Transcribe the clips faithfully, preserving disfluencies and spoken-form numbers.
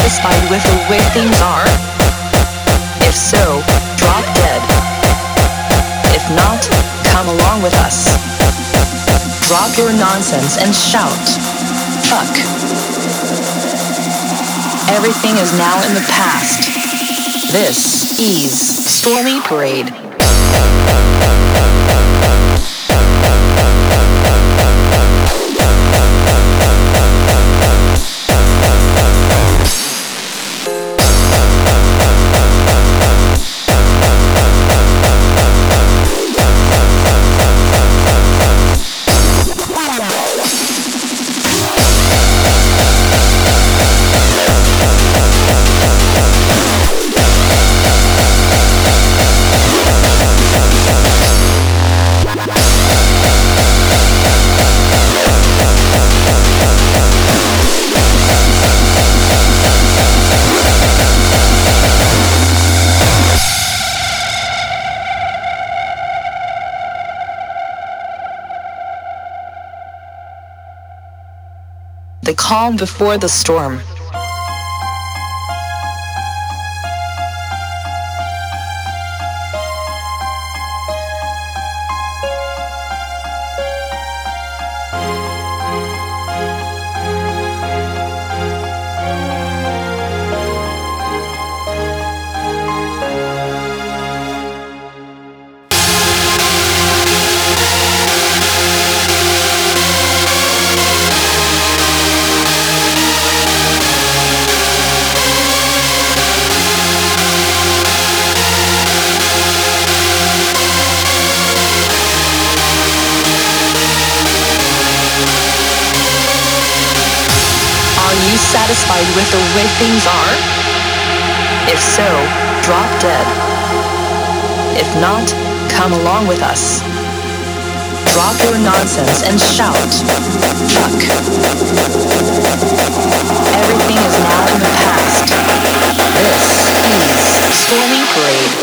satisfied with the way things are? If so, drop dead. If not, come along with us. Drop your nonsense and shout, fuck. Everything is now in the past. This is Stormy Parade. The calm before the storm. Satisfied with the way things are? If so, drop dead. If not, come along with us. Drop your nonsense and shout, fuck. Everything is now in the past. This is Stormy Parade.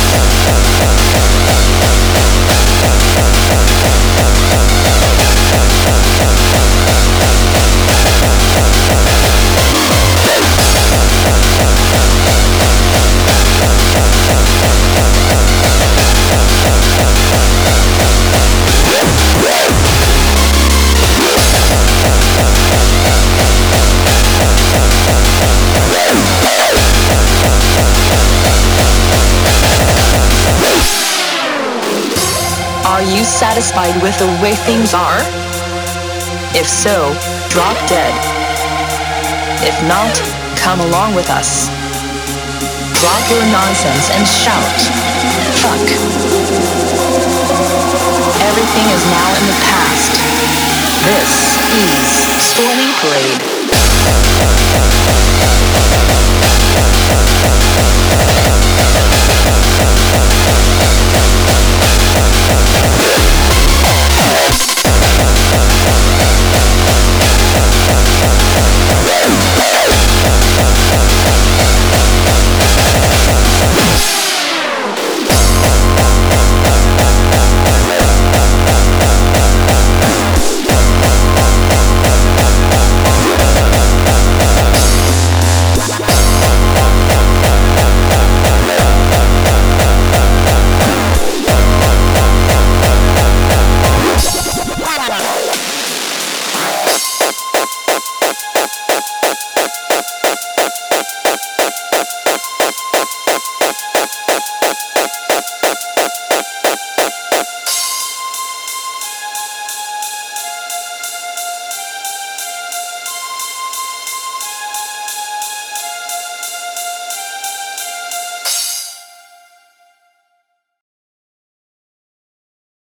Are you satisfied with the way things are? If so, drop dead. If not, come along with us. Drop your nonsense and shout, fuck. Everything is now in the past. This is Stormy Parade.